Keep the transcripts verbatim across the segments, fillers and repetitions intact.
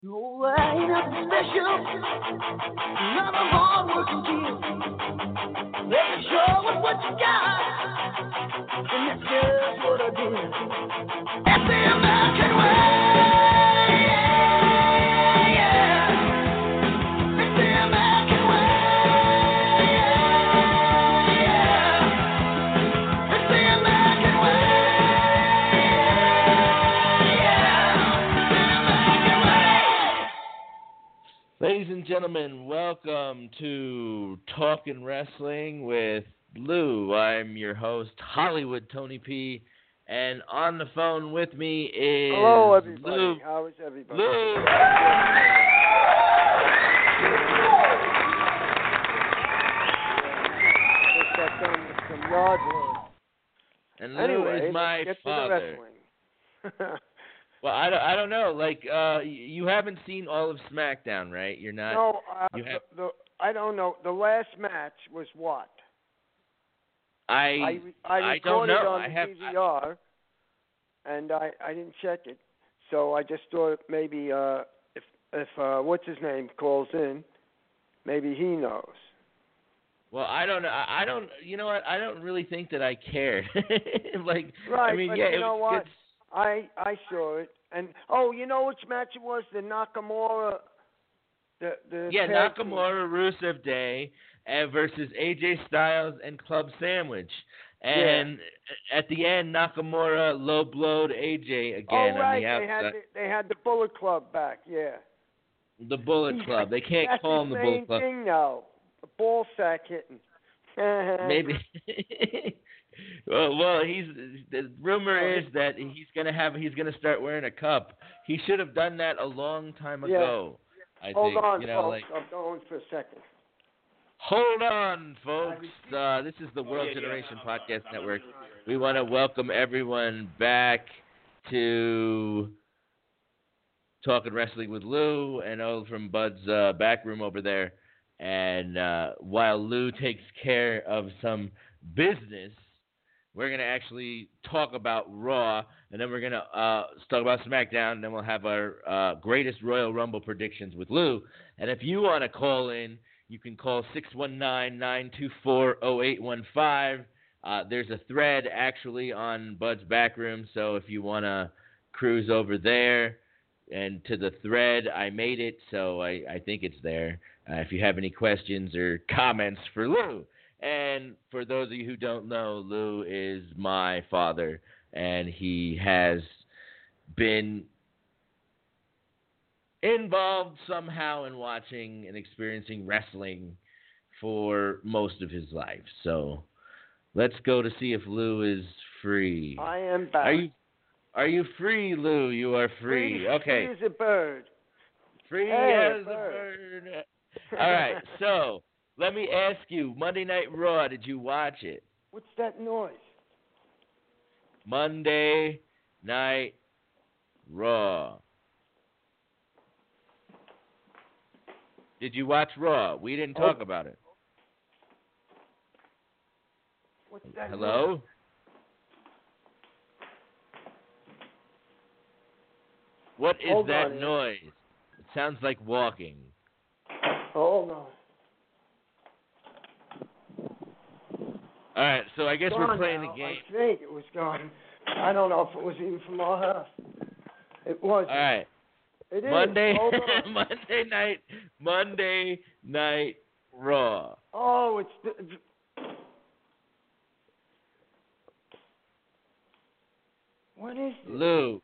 No, I ain't nothing special. Another hard-working kid. Baby, show us what you got. And that's just what I did. It's the American way. Yeah, yeah. It's the American way. Yeah, yeah. It's the American way. Ladies and gentlemen, welcome to Talkin' Wrestling with Lou. I'm your host, Hollywood Tony P. And on the phone with me is Hello, everybody. Lou. How is everybody? Lou. Just got done with some yard work. And Lou Anyway, is my let's get father. to the wrestling. Well, I don't, I don't know. Like, uh, you haven't seen all of SmackDown, right? You're not. no, uh, you have, the, the I don't know. The last match was what? I I, I I don't recorded know. on I the have. D V R, and I, I didn't check it, so I just thought maybe uh, if if uh, what's his name calls in, maybe he knows. Well, I don't know. I I don't. You know what? I don't really think that I cared. like, Right, I mean, but yeah, you it know was what? good. I I saw it, and oh, you know which match it was? The Nakamura, the the Yeah, tag team. Nakamura, Rusev Day uh, versus A J Styles and Club Sandwich, and at the end, Nakamura low blowed A J again Oh on right, the they had outside. the, they had the Bullet Club back. Yeah. The Bullet Club. They can't That's call his him the main Bullet Club. thing now. The ball sack hitting. Maybe. well, well, he's the rumor Oh, is that he's gonna have he's gonna start wearing a cup. He should have done that a long time Yeah. ago. I Hold think on, you know, folks. like I'm going for a second. hold on, folks. Uh, this is the World Generation Podcast Network. We want to welcome everyone back to Talking Wrestling with Lou and oh from Bud's uh, back room over there. And uh, while Lou takes care of some business, we're going to actually talk about Raw, and then we're going to uh, talk about SmackDown, and then we'll have our uh, greatest Royal Rumble predictions with Lou. And if you want to call in, you can call six one nine, nine two four, zero eight one five. Uh, there's a thread actually on Bud's back room, so if you want to cruise over there and to the thread, I made it, so I, I think it's there. Uh, if you have any questions or comments for Lou. And for those of you who don't know, Lou is my father, and he has been involved somehow in watching and experiencing wrestling for most of his life. So let's go to see if Lou is free. I am back. Are you are you free, Lou? You are free. Free, Okay. free as a bird. Free Hey, as a bird. bird. All right, so let me ask you, Monday Night Raw, did you watch it? What's that noise? Monday Night Raw. Did you watch Raw? We didn't talk Oh. about it. What's that Hello? noise? What is Hold that on, noise? It sounds like walking. Hold on. All right, so I guess It's we're gone playing now. the game. I think it was gone. I don't know if it was even from our house. It was. All right. It is. Monday Hold on. Monday night Monday Night Raw. Oh, it's the, what is this? Lou.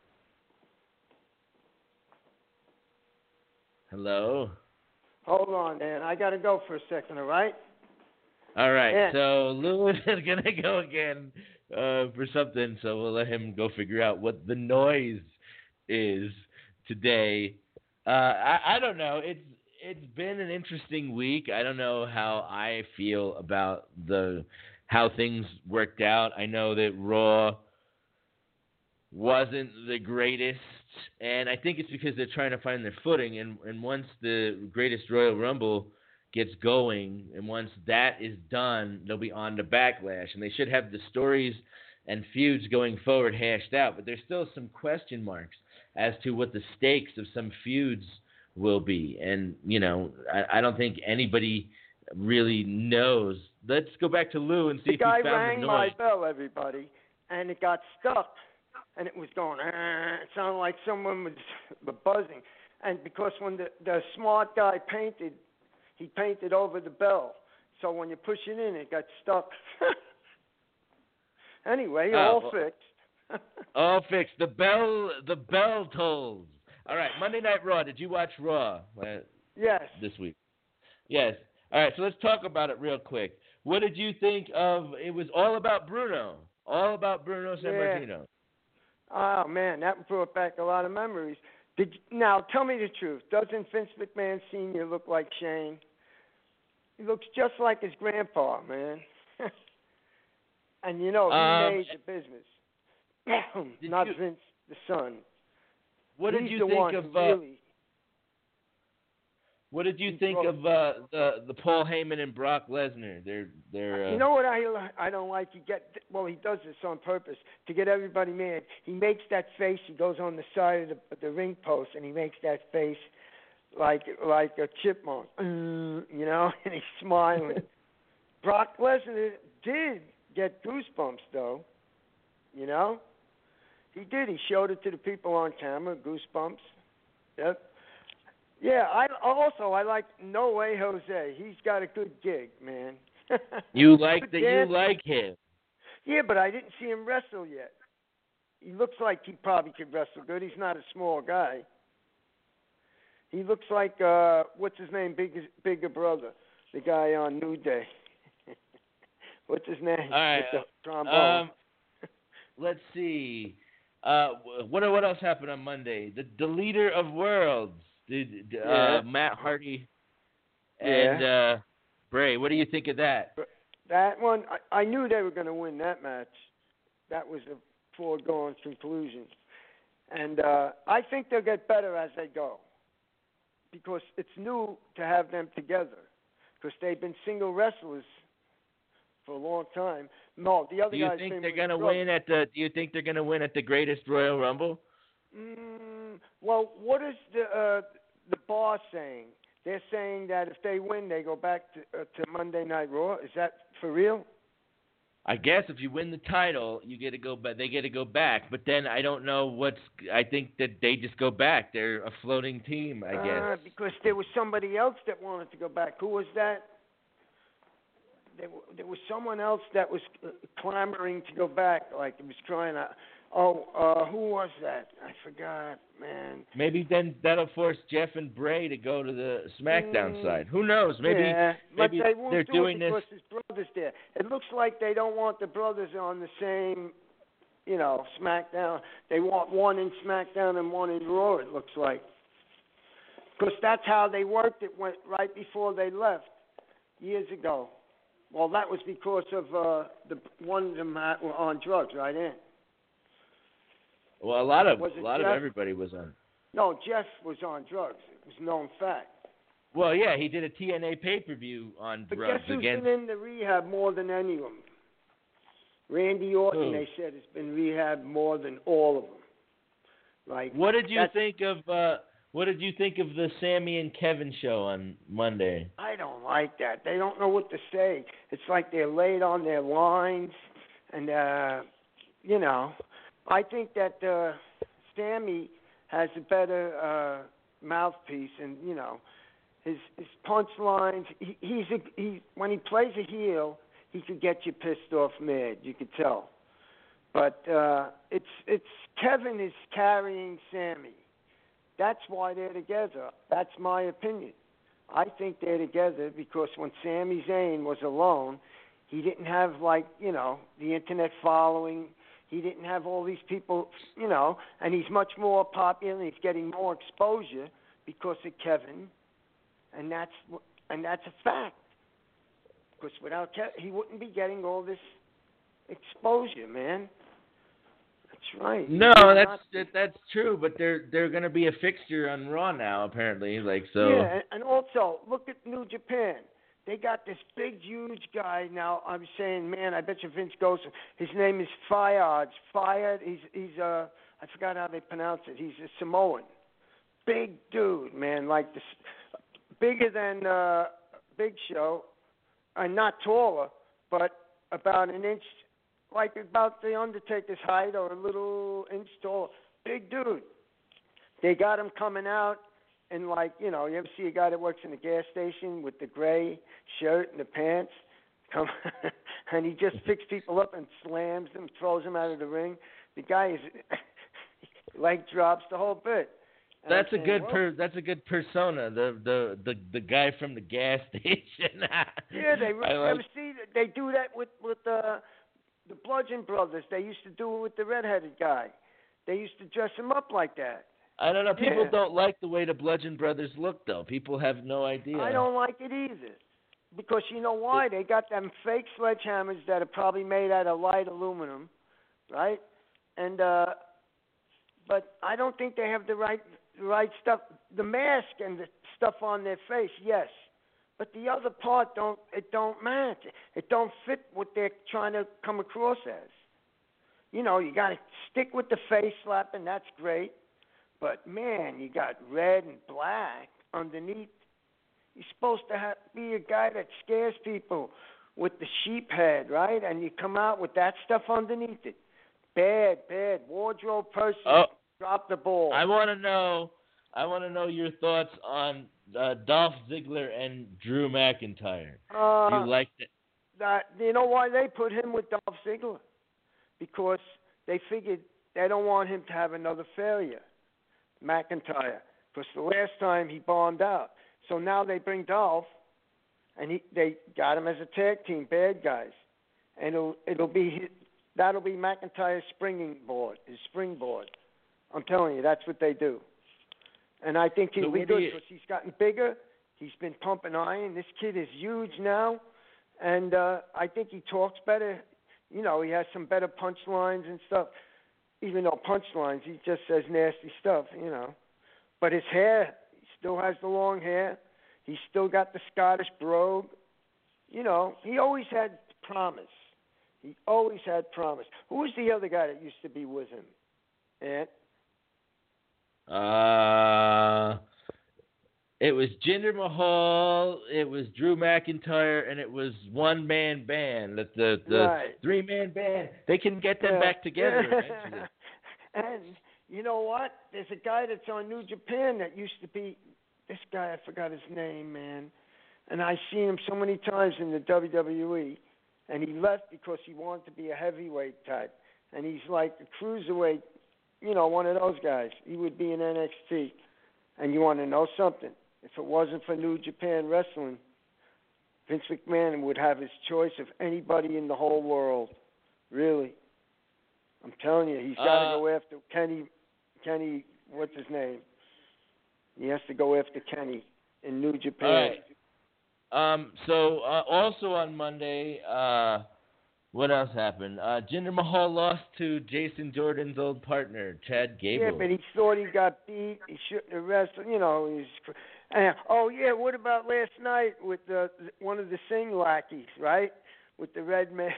Hello? Hold on, man. I gotta go for a second. All right. All right, Yeah. so Lou is going to go again uh, for something, so we'll let him go figure out what the noise is today. Uh, I, I don't know. It's it's been an interesting week. I don't know how I feel about the how things worked out. I know that Raw wasn't the greatest, and I think it's because they're trying to find their footing. And, and once the greatest Royal Rumble gets going, and once that is done, they'll be on to Backlash, and they should have the stories and feuds going forward hashed out. But there's still some question marks as to what the stakes of some feuds will be. And, you know, I, I don't think anybody really knows. Let's go back to Lou and see the if guy he found rang the my noise. bell, everybody, and it got stuck, and it was going. "Ah," it sounded like someone was buzzing, and because when the the smart guy painted, he painted over the bell, so when you push it in, it got stuck. Anyway, Oh, all well, fixed. all fixed. The bell, the bell tolls. All right, Monday Night Raw. Did you watch Raw uh, Yes. this week? Yes. All right, so let's talk about it real quick. What did you think of? It was all about Bruno. All about Bruno Sammartino. Oh man, that brought back a lot of memories. Did now tell me the truth? Doesn't Vince McMahon Senior look like Shane? He looks just like his grandpa, man. And you know he Um, made the business, not you, Vince the son. What did He's you the think one of? who Uh, really, what did you he think broke- of uh, the the Paul Heyman and Brock Lesnar? They're they're. Uh, You know what I I don't like? He get well. He does this on purpose to get everybody mad. He makes that face. He goes on the side of the, the ring post and he makes that face like like a chipmunk, mm, you know, and he's smiling. Brock Lesnar did get goosebumps though, you know. He did. He showed it to the people on camera. Goosebumps. Yep. Yeah. I also I like No Way Jose. He's got a good gig, man. you like that? Yeah. You like him? Yeah, but I didn't see him wrestle yet. He looks like he probably could wrestle good. He's not a small guy. He looks like uh what's his name, Big Bigger Brother, the guy on New Day. What's his name? All right. With the trombone. Um, let's see. Uh, what what else happened on Monday? The the leader of worlds, did uh, Yeah. Matt Hardy and uh, Bray. What do you think of that? That one, I, I knew they were going to win that match. That was a foregone conclusion. And uh, I think they'll get better as they go because it's new to have them together because they've been single wrestlers for a long time. No, the other Do you guy's think been they're with gonna Brooks. win at the? Do you think they're gonna win at the Greatest Royal Rumble? Mm, well, what is the uh, the boss saying? They're saying that if they win, they go back to uh, to Monday Night Raw. Is that for real? I guess if you win the title, you get to go back. They get to go back. But then I don't know what's. I think that they just go back. They're a floating team, I guess. Uh, because there was somebody else that wanted to go back. Who was that? There, there was someone else that was uh, clamoring to go back. Like it was crying out. Oh, uh, who was that? I forgot, man. Maybe then that'll force Jeff and Bray to go to the SmackDown Mm, side. Who knows? Maybe yeah, maybe but they won't they're do doing it this. because his brother's there. It looks like they don't want the brothers on the same, you know, SmackDown. They want one in SmackDown and one in Raw. It looks like because that's how they worked it. Went right before they left years ago. Well, that was because of uh, the one of them had- were on drugs, right? In. Well, a lot of Was a it lot Jeff? of everybody was on. No, Jeff was on drugs. It was known fact. Well, yeah, he did a T N A pay per view on But drugs guess who's against. been in the rehab more than any of them? Randy Orton, Who? they said, has been rehab more than all of them. Like, What did you that's- think of? Uh, what did you think of the Sammy and Kevin show on Monday? I don't like that. They don't know what to say. It's like they're late on their lines, and uh, you know, I think that uh, Sammy has a better uh, mouthpiece, and you know, his his punchlines. He, he's a he when he plays a heel, he could get you pissed off, mad. You could tell. But uh, it's it's Kevin is carrying Sammy. That's why they're together. That's my opinion. I think they're together because when Sami Zayn was alone, he didn't have, like, you know, the internet following. He didn't have all these people, you know, and he's much more popular. He's getting more exposure because of Kevin, and that's and that's a fact. Because without Kevin, he wouldn't be getting all this exposure, man. That's right. No, He would that's not- that, that's true, but they're they're going to be a fixture on Raw now, apparently. Like so. Yeah, and- and also look at New Japan. They got this big, huge guy now. I'm saying, man, I bet you Vince goes. His name is Fired. Fired. He's he's uh I forgot how they pronounce it. He's a Samoan, big dude, man, like this, bigger than uh, Big Show, and not taller, but about an inch, like about the Undertaker's height or a little inch taller. Big dude. They got him coming out in, like, you know, you ever see a guy that works in a gas station with the gray shirt and the pants? Come and he just picks people up and slams them, throws them out of the ring. The guy is leg drops the whole bit. And That's I'm a saying, good well, per. That's a good persona. The the the, the guy from the gas station. yeah, they I you like- ever see that they do that with with uh, the Bludgeon Brothers. They used to do it with the redheaded guy. They used to dress him up like that. I don't know. People Yeah. don't like the way the Bludgeon Brothers look, though. People have no idea. I don't like it either. Because you know why? They got them fake sledgehammers that are probably made out of light aluminum, right? And uh but I don't think they have the right the right stuff. The mask and the stuff on their face, yes. But the other part don't it don't match. It don't fit what they're trying to come across as. You know, you gotta stick with the face slapping, that's great. But man, you got red and black underneath. You're supposed to have, be a guy that scares people with the sheep head, right? And you come out with that stuff underneath it. Bad, bad. Wardrobe person. Oh, Drop the ball. I want to know. I want to know your thoughts on uh, Dolph Ziggler and Drew McIntyre. Uh, Do you like it? that, you know why they put him with Dolph Ziggler? Because they figured they don't want him to have another failure, McIntyre. Because the last time he bombed out. So now they bring Dolph, and he, they got him as a tag team, bad guys, and it'll it'll be his, that'll be McIntyre's springing board, his springboard. I'm telling you, that's what they do, and I think he'll So be what do good you- because he's gotten bigger. He's been pumping iron. This kid is huge now, and uh, I think he talks better. You know, he has some better punchlines and stuff. Even though punchlines, he just says nasty stuff. You know, but his hair. Still has the long hair. He's still got the Scottish brogue. You know, he always had promise. He always had promise. Who was the other guy that used to be with him? Ant? Uh, it was Jinder Mahal, it was Drew McIntyre, and it was one man band. The the, the Right. three man band. They can get them Yeah. back together eventually. And you know what? There's a guy that's on New Japan that used to be this guy. I forgot his name, man. And I've seen him so many times in the W W E, and he left because he wanted to be a heavyweight type. And he's like a cruiserweight, you know, one of those guys. He would be in N X T. And you want to know something? If it wasn't for New Japan Wrestling, Vince McMahon would have his choice of anybody in the whole world. Really. I'm telling you, he's got to Uh, go after Kenny, Kenny, what's his name? He has to go after Kenny in New Japan. All right. Um. So uh, also on Monday, uh, what else happened? Uh, Jinder Mahal lost to Jason Jordan's old partner, Chad Gable. Yeah, but he thought he got beat. He shouldn't have wrestled. You know, he's. Uh, oh yeah, what about last night with the one of the Singh lackeys, right? With the red man,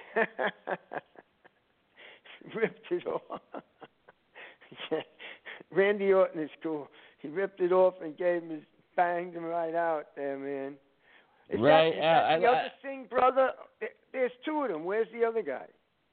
ripped it off. Yeah. Randy Orton is cool. He ripped it off and gave him his banged him right out there, man. Is Right, that, is yeah, that the I- other Singh brother? There- There's two of them. Where's the other guy?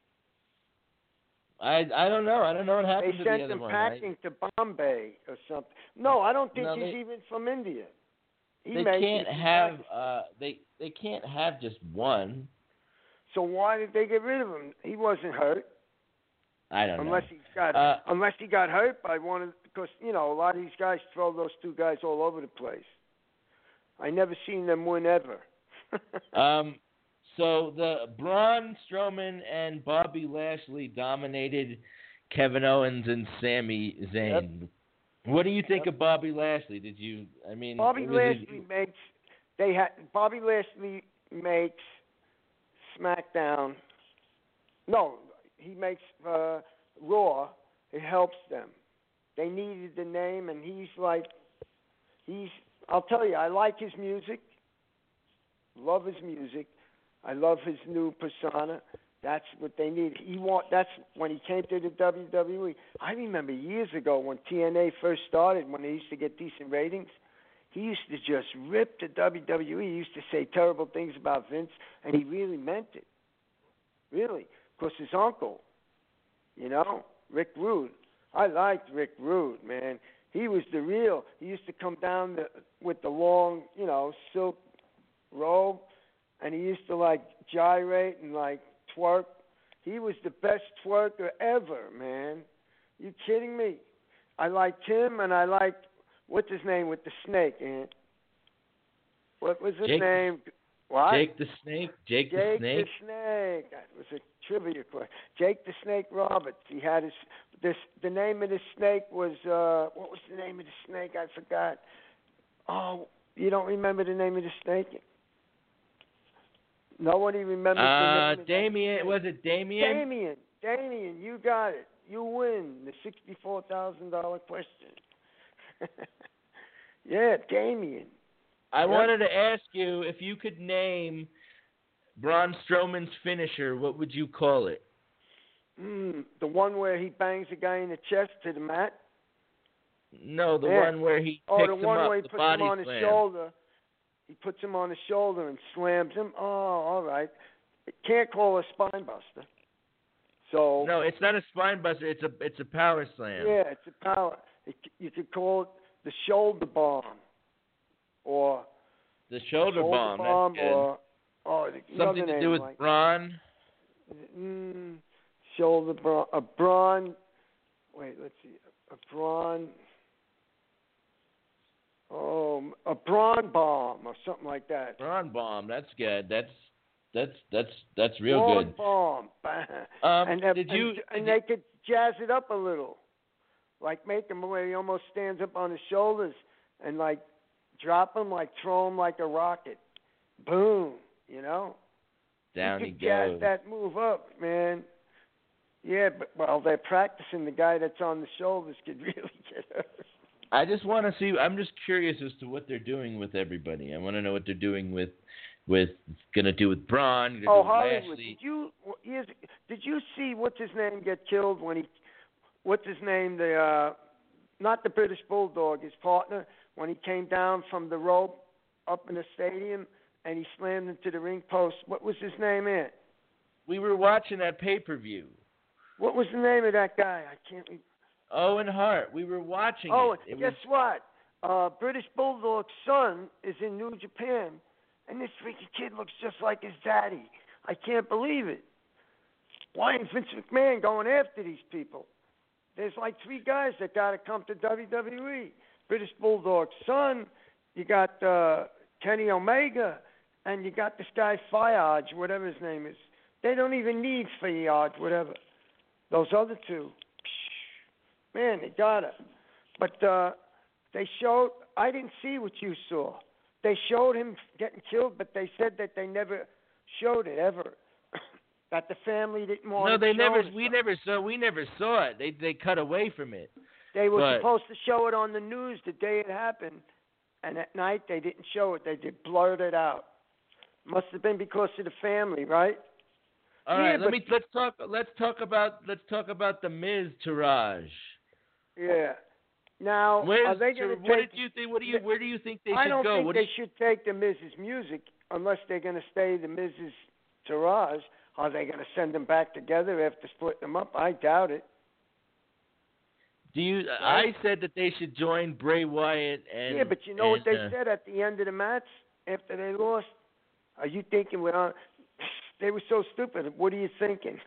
I I don't know. I don't know what They happened to the sent other him one. I- packing to Bombay or something. No, I don't think No, he's they- even from India. He they may be can't from have Pakistan. uh they they can't have just one. So why did they get rid of him? He wasn't hurt, I don't unless know. he got Uh, unless he got hurt by one of because you know a lot of these guys throw those two guys all over the place. I never seen them win ever. Um, so the Braun Strowman and Bobby Lashley dominated Kevin Owens and Sami Zayn. What do you think Yep. of Bobby Lashley? Did you? I mean, Bobby it was a- Lashley makes they had Bobby Lashley makes SmackDown. No, he makes uh, Raw. It helps them. They needed the name, and he's like, he's. I'll tell you, I like his music. Love his music. I love his new persona. That's what they need. He want. That's when he came to the W W E. I remember years ago when T N A first started, when they used to get decent ratings. He used to just rip the W W E. He used to say terrible things about Vince, and he really meant it. Really, because his uncle, you know, Rick Rude. I liked Rick Rude, man. He was the real. He used to come down the, with the long, you know, silk robe, and he used to like gyrate and like twerk. He was the best twerker ever, man. You kidding me? I liked him, and I liked what's his name with the snake, man. What was his Jake, name? What? Jake the Snake. Jake, Jake the Snake. the Snake. That was a trivia question. Jake the Snake Roberts. He had his this. The name of the snake was uh, what was the name of the snake? I forgot. Oh, you don't remember the name of the snake? Nobody remembers Uh, the name. Of Damien. Was it Damien? Damien. Damien. You got it. You win the sixty-four thousand dollar question. Yeah, Damien. I Yep. wanted to ask you if you could name Braun Strowman's finisher, what would you call it? Mm, the one where he bangs a guy in the chest to the mat. No, the Yeah. one where he Oh, picks the him one up, where he the puts body him on his slam. shoulder. He puts him on his shoulder and slams him. Oh, all right. It can't call a spine buster. So No, it's not a spine buster. It's a it's a power slam. yeah, it's a power. It, you could call it the shoulder bomb, or The shoulder, shoulder bomb. bomb, That's good. or oh, the, Something another to name do with like, Braun. Mm, shoulder brawn, a brawn. Wait, let's see, a brawn. Oh, a brawn bomb or something like that. Braun bomb. That's good. That's that's that's that's real brawn good. bomb. Um, and uh, did you? and, and did they could jazz it up a little, like make him where he almost stands up on his shoulders and like drop him, like throw him like a rocket. Boom, you know. down you he could jazz goes. that move up, man. Yeah, but well, they're practicing. The guy that's on the shoulders could really get hurt. I just want to see. I'm just curious as to what they're doing with everybody. I want to know what they're doing with, with gonna do with Braun. Gonna Oh, do with Hollywood! Lashley. Did you years, did you see what's his name get killed when he what's his name the uh, not the British Bulldog, his partner, when he came down from the rope up in the stadium and he slammed into the ring post. What was his name? In We were watching that pay per view. what was the name of that guy? I can't. Re- Owen Hart. We were watching Oh, it. it guess was, what? Uh, British Bulldog's son is in New Japan, and this freaking kid looks just like his daddy. I can't believe it. Why ain't Vince McMahon going after these people? There's like three guys that got to come to W W E. British Bulldog's son, you got uh, Kenny Omega, and you got this guy Fiage, whatever his name is. They don't even need Fiage, whatever. Those other two. Man, they got it. But uh, they showed, I didn't see what you saw. They showed him getting killed, but they said that they never showed it ever. That the family didn't want no, it they shown never. or We something. never saw. We never saw it. They they cut away from it. They were but- supposed to show it on the news the day it happened, and at night they didn't show it. They just blurred it out. Must have been because of the family, right? All Yeah, right. Let but- me let's talk. Let's talk about. Let's talk about the Miz Taraj. Yeah. Now, Where's are they Tar- going to what take? did you think? What do you? Where do you think they I should don't go? think What do they you, should take the Miz's music unless they're going to stay the Miz's Taraj. Are they going to send them back together after splitting them up? I doubt it. do you? Right? I said that they should join Bray Wyatt and. yeah, but you know what and, they uh, said at the end of the match after they lost? Are you thinking, well, they were so stupid. What are you thinking?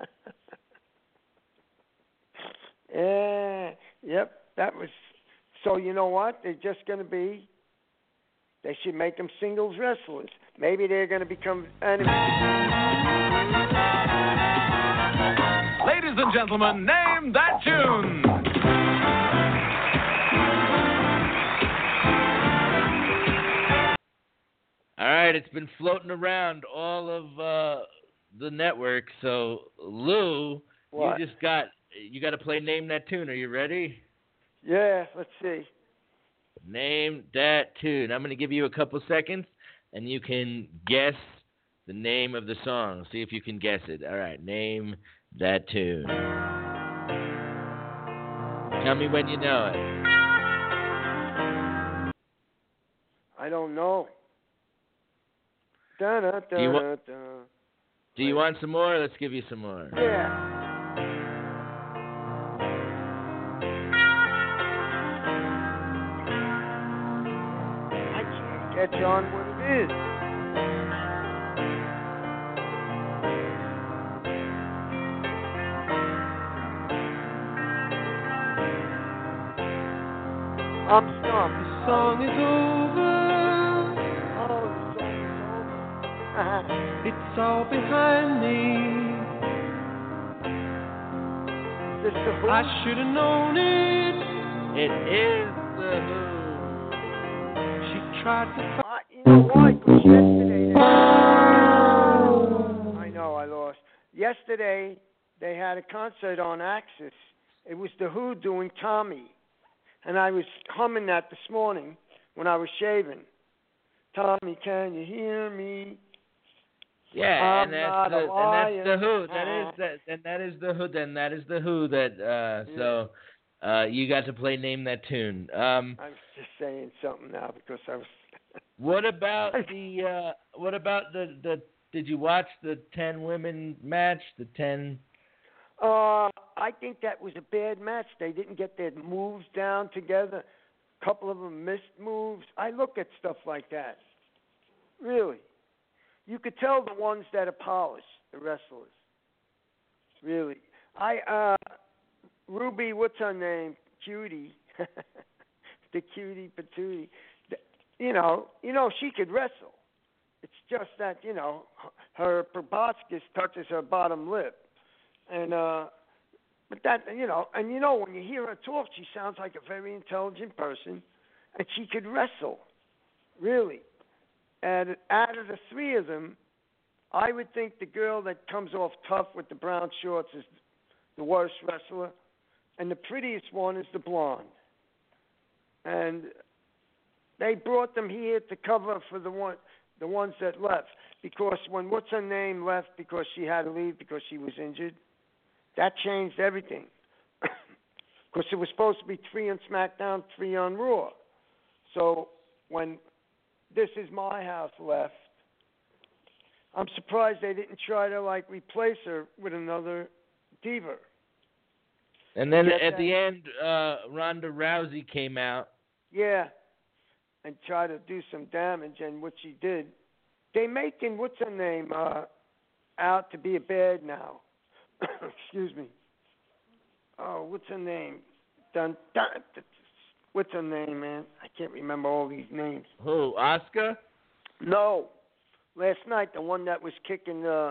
yeah, yep, that was. So you know what? They're just going to be. They should make them singles wrestlers. Maybe they're going to become enemies. Ladies and gentlemen, name that tune. All right, it's been floating around all of uh, the network. So Lou, What? you just got you got to play Name That Tune. Are you ready? Yeah, let's see. Name that tune. I'm going to give you a couple seconds, and you can guess the name of the song. See if you can guess it. All right, name that tune. Tell me when you know it. I don't know. Da, da, da, Do you want- da, da. Do you want some more? Let's give you some more. Yeah. I can't catch on what it is. I'm stumped. The song is over. Oh, the song is over. It's all behind me. Is this the Who? I should have known it. It is the Who. She tried to. Uh, you know why? 'Cause yesterday they I know I lost. Yesterday they had a concert on Axis. It was the Who doing Tommy. And I was humming that this morning when I was shaving. Tommy, can you hear me? Yeah, I'm and that's not the a and liar. that's the Who. That Uh-uh. is that and that is the Who. Then that is the Who. That uh, so uh, you got to play Name That Tune. Um, I was just saying something now because I was. what about the uh, what about the, the did you watch the ten women match? The ten. Uh, I think that was a bad match. They didn't get their moves down together. A couple of them missed moves. I look at stuff like that. Really. You could tell the ones that are polished, the wrestlers. Really. I, uh, Ruby, what's her name? Cutie. The cutie patootie. The- You know, you know, she could wrestle. It's just that, you know, her proboscis touches her bottom lip. And, uh, but that, you know, and you know, when you hear her talk, she sounds like a very intelligent person, and she could wrestle, really. And out of the three of them, I would think the girl that comes off tough with the brown shorts is the worst wrestler, and the prettiest one is the blonde. And they brought them here to cover for the one, the ones that left, because when what's her name left because she had to leave because she was injured. That changed everything. Because it was supposed to be three on SmackDown, three on Raw. So when This Is My House left, I'm surprised they didn't try to, like, replace her with another diva. And then Get at that? the end, uh, Ronda Rousey came out. Yeah, and try to do some damage, and what she did. They making, what's her name, uh, out to be a bad now. Excuse me. Oh, what's her name? Dun, dun, what's her name, man? I can't remember all these names. Who? Asuka? No. Last night, the one that was kicking uh,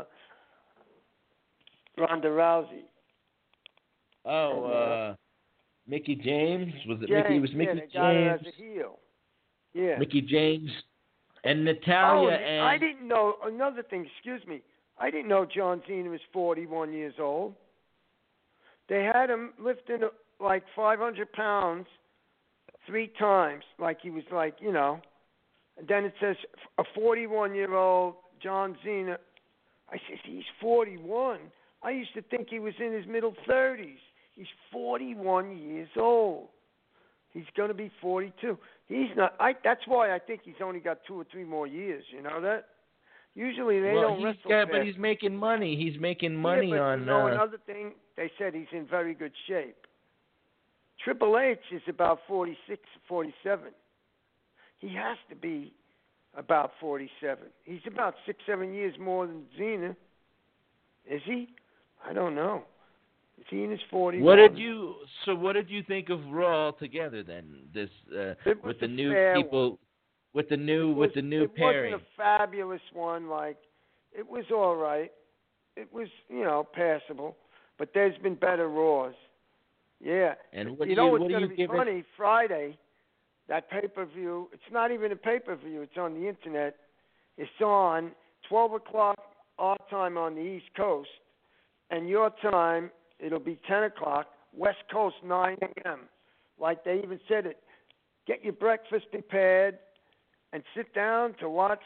Ronda Rousey. Oh, And, uh, uh, Mickey James? Was it James, Mickey? It was Mickey yeah, they got her as James. a heel. Yeah. Mickey James and Oh, Natalia and and I didn't know, another thing, excuse me. I didn't know John Cena was forty-one years old. They had him lifting uh, like five hundred pounds three times, like he was like, you know. And then it says a forty-one-year-old John Cena. I said, he's forty-one. I used to think he was in his middle thirties. He's forty-one years old. He's going to be forty-two. He's not. I. That's why I think he's only got two or three more years. You know that? Usually they well, don't he's wrestle got, fast. but he's making money. He's making money yeah, but on. You know, uh, another thing, they said he's in very good shape. Triple H is about forty-six, forty-seven. He has to be about forty-seven. He's about six, seven years more than Cena. Is he? I don't know. Is he in his forties? What did you? So what did you think of Raw altogether then? This uh, It was with the a new fair people, one. with the new It with was- the new it pairing. wasn't a fabulous one. Like, it was all right. It was, you know, passable. But there's been better Raws. Yeah. And what you do know you, what's what do going you to be give it? funny? Friday, that pay-per-view, it's not even a pay-per-view. It's on the Internet. It's on twelve o'clock our time on the East Coast. And your time, it'll be ten o'clock, West Coast, nine a.m. Like they even said it. Get your breakfast prepared and sit down to watch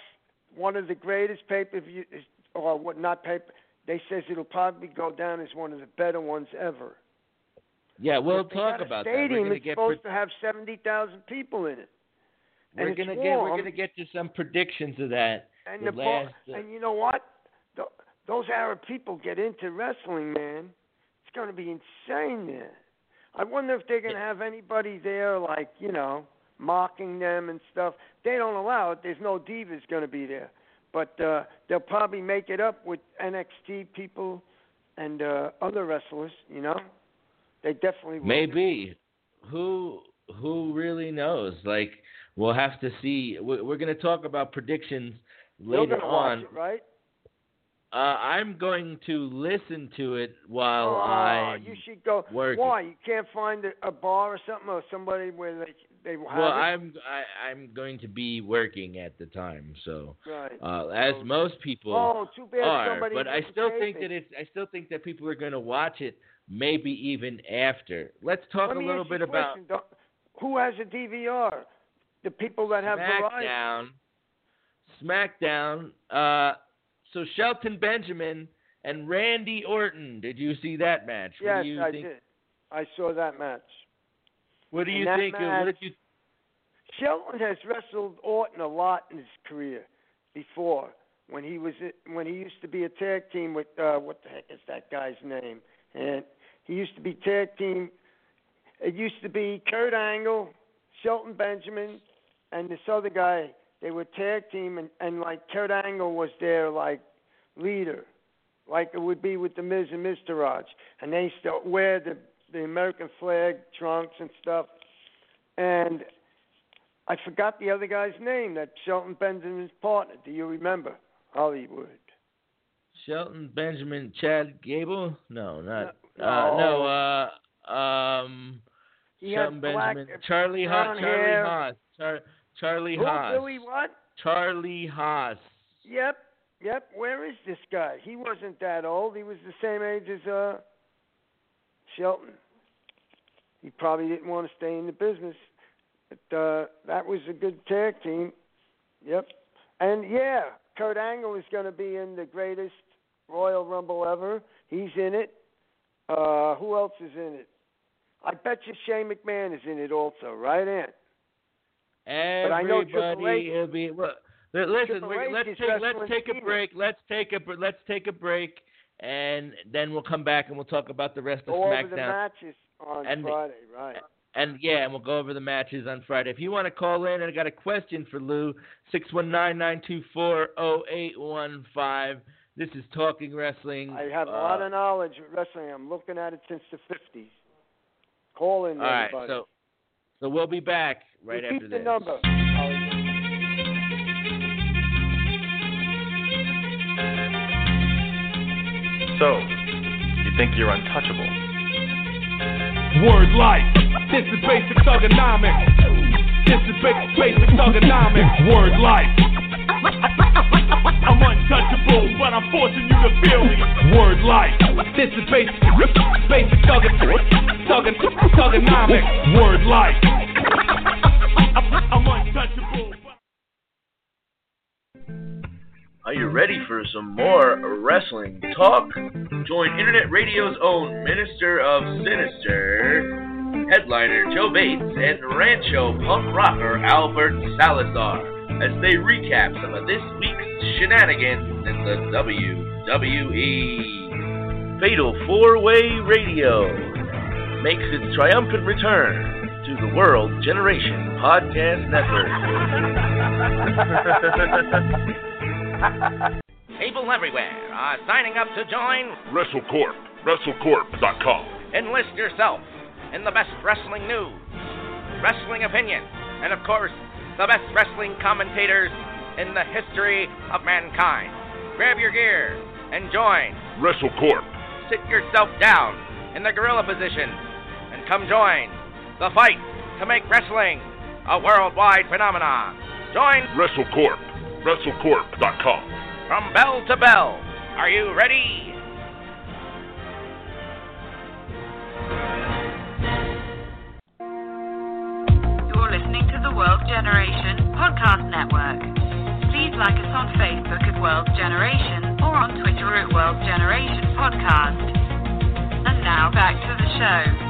one of the greatest pay-per-view, or what? Not pay. They says it'll probably go down as one of the better ones ever. Yeah, we'll But talk they got about a that. We're stadium. gonna It's get supposed pre- to have seventy thousand people in it. we're And gonna it's get we're warm. gonna get to some predictions of that. And the the last, bo- uh, and you know what? The, those Arab people get into wrestling, man. It's going to be insane there. I wonder if they're going to have anybody there, like, you know, mocking them and stuff. They don't allow it. There's no divas going to be there. But uh, they'll probably make it up with N X T people and uh, other wrestlers, you know? They definitely will. Maybe. Who who really knows? Like, we'll have to see. We're, we're going to talk about predictions You're later gonna on. watch it, right? Uh, I'm going to listen to it while oh, I you should go. working. Why? You can't find a, a bar or something or somebody where they they will have Well, it? I'm I, I'm going to be working at the time, so Right. uh, as Oh. most people Oh, too bad are. somebody But I didn't still tape think it. that it's I still think that people are going to watch it, maybe even after. Let's talk Let a me little ask you bit a about question. Don't- Who has a D V R? The people that have Verizon. SmackDown. SmackDown. Uh, so Shelton Benjamin and Randy Orton. Did you see that match? What Yes, do you I think? did. I saw that match. What do In you that think? of- match- what did you? Shelton has wrestled Orton a lot in his career before. When he was when he used to be a tag team with uh, what the heck is that guy's name? And he used to be tag team. It used to be Kurt Angle, Shelton Benjamin, and this other guy. They were tag team, and, and like Kurt Angle was their like leader, like it would be with the Miz and Mister Raj. And they used to wear the the American flag trunks and stuff. And I forgot the other guy's name, that Shelton Benjamin's partner. Do you remember? Hollywood. Shelton Benjamin, Chad Gable? No, not. No. Uh, no. Uh, um, He Shelton had black, Benjamin, Charlie brown Haas, Charlie hair. Haas, Char- Charlie Who, Haas, Billy what? Charlie Haas. Yep, yep. Where is this guy? He wasn't that old. He was the same age as uh, Shelton. He probably didn't want to stay in the business. But uh, that was a good tag team. Yep. And, yeah, Kurt Angle is going to be in the greatest Royal Rumble ever. He's in it. Uh, who else is in it? I bet you Shane McMahon is in it also, right, Ant? But I know Triple Everybody H- will be. Well, li- listen, Triple we, H let's is take let's wrestling take a Cena. break. Let's take a br- let's take a break, and then we'll come back and we'll talk about the rest of Go over the SmackDown. matches on And- Friday, right? And yeah, and we'll go over the matches on Friday. If you want to call in and I got a question for Lou, six one nine, nine two four, zero eight one five. This is Talking Wrestling. I have a Uh, lot of knowledge of wrestling. I'm looking at it since the fifties. Call in, All right, everybody. so so we'll be back right Repeat after the this. number. Hollywood. So, you think you're untouchable? Word life. This is basic thugonomics. This is basic, basic thugonomics. Word life. I'm untouchable, but I'm forcing you to feel me. Word life. This is basic, basic thugonomics. Thugonomics. Word life. I'm untouchable. Are you ready for some more wrestling talk? Join Internet Radio's own Minister of Sinister, headliner Joe Bates, and Rancho punk rocker Albert Salazar as they recap some of this week's shenanigans in the W W E. Fatal four-Way Radio makes its triumphant return to the World Generation Podcast Network. People everywhere are signing up to join WrestleCorp. WrestleCorp dot com. Enlist yourself in the best wrestling news, wrestling opinion, and of course, the best wrestling commentators in the history of mankind. Grab your gear and join. WrestleCorp. Sit yourself down in the gorilla position and come join the fight to make wrestling a worldwide phenomenon. Join WrestleCorp. WrestleCorp dot com. from bell to bell. Are you ready? You're listening to the World Generation Podcast Network. Please like us on Facebook at World Generation or on Twitter at World Generation Podcast. And now back to the show.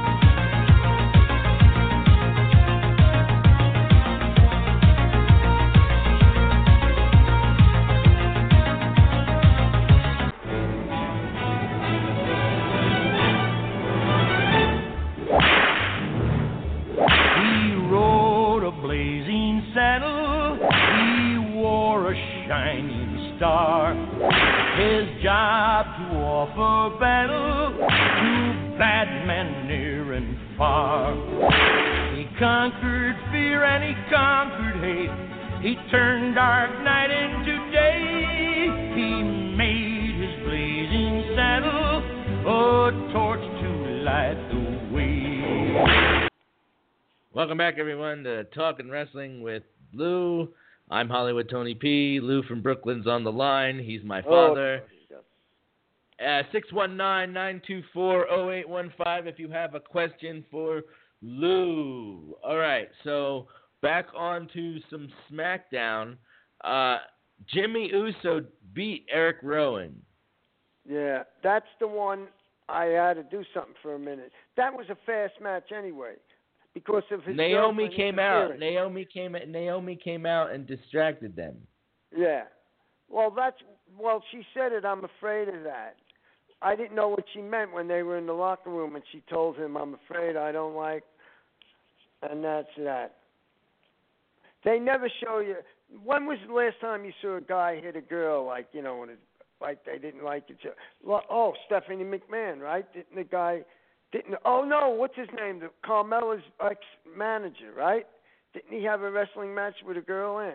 Saddle, he wore a shining star. His job to offer battle to bad men near and far. He conquered fear and he conquered hate. He turned dark night into day. He made his blazing saddle a torch to light the way. Welcome back, everyone, to Talking Wrestling with Lou. I'm Hollywood Tony P. Lou from Brooklyn's on the line. He's my father. Oh. Uh, six one nine, nine two four, zero eight one five if you have a question for Lou. All right, so back on to some SmackDown. Uh, Jimmy Uso beat Eric Rowan. Yeah, that's the one I had to do something for a minute. That was a fast match anyway. Because of his Naomi came out. Naomi came. Naomi came out and distracted them. Yeah. Well, that's well. She said it. I'm afraid of that. I didn't know what she meant when they were in the locker room and she told him, "I'm afraid I don't like." And that's that. They never show you. When was the last time you saw a guy hit a girl like you know when it, like they didn't like each other? Well, oh, Stephanie McMahon, right? Didn't the guy? Didn't oh no, what's his name? The Carmella's ex-manager, right? Didn't he have a wrestling match with a girl in?